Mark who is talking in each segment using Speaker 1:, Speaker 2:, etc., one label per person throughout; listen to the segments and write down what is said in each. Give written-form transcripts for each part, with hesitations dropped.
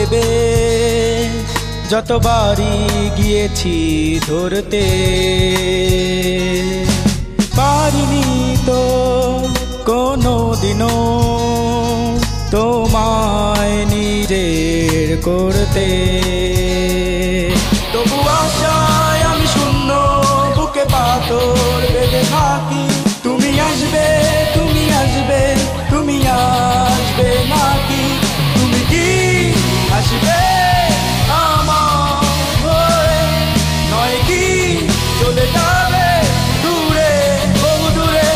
Speaker 1: ভেবে যতবারই গিয়েছি ধরতে, পারিনি তো কোনোদিনও তোমায় নিজের করতে। তবু আশায় আমি শূন্য বুকে পাথর বেঁধে থাকি, তুমি আসবে, তুমি আসবে, তুমি আসবে নাকি? তুমি কি আসবে আমার হয়ে, নয় কি চলে যাবে দূরে, বহু দূরে?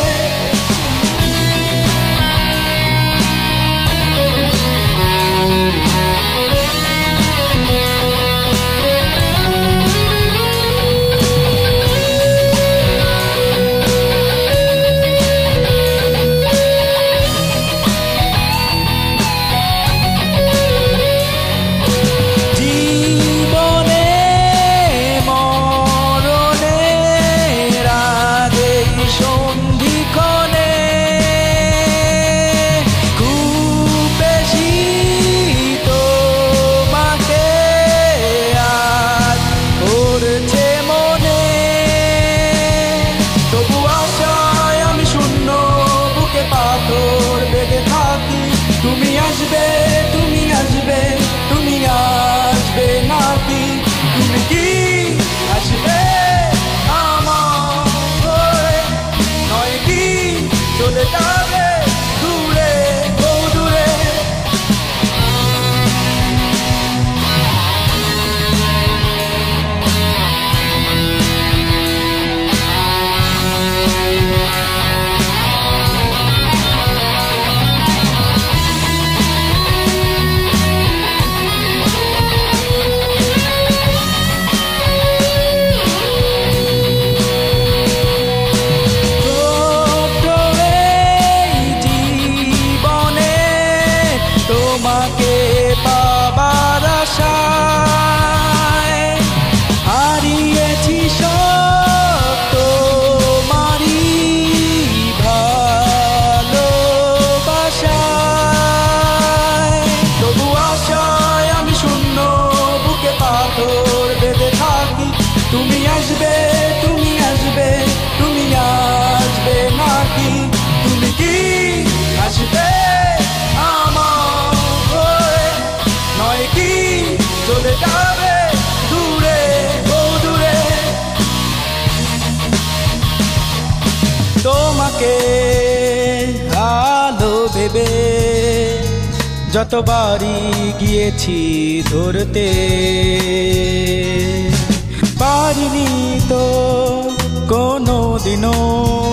Speaker 1: তুমি আসবে, তুমি আসবে, তুমি আসবে নাকি? তুমি কি আসবে আমার হয়ে, নয় কি চলে যাবে দূরে, বহু দূরে? তোমাকে পাবার আশায় হারিয়েছি সব তোমারই ভালোবাসায়। তবু আশায় আমি শূন্য বুকে পাথর বেঁধে থাকি, তুমি আসবে, তুমি আসবে, তুমি আসবে নাকি? তুমি কি আসবে চলে যাবে দূরে, বহু দূরে? তোমাকে আলো ভেবে যতবারই গিয়েছি ধরতে, পারিনি তো কোনোদিনও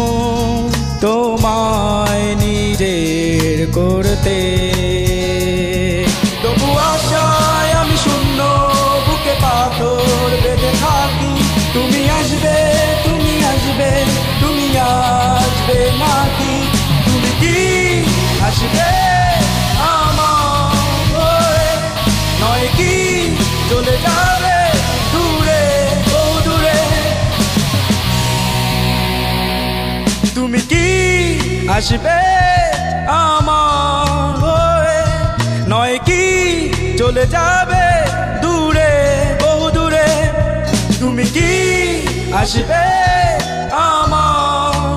Speaker 1: তোমায় নিজের করতে। তবু আশায় আমি শূন্য বুকে পাথর বেঁধে থাকি, তুমি আসবে, তুমি আসবে, তুমি আসবে নাকি? তুমি কি আসবে আমার হয়ে, নয় কি চলে যাবে দূরে, বহু দূরে? তুমি কি আসবে আমার হয়ে, নয় কি চলে যাবে দূরে, বহু দূরে? তুমি কি আসবে আমার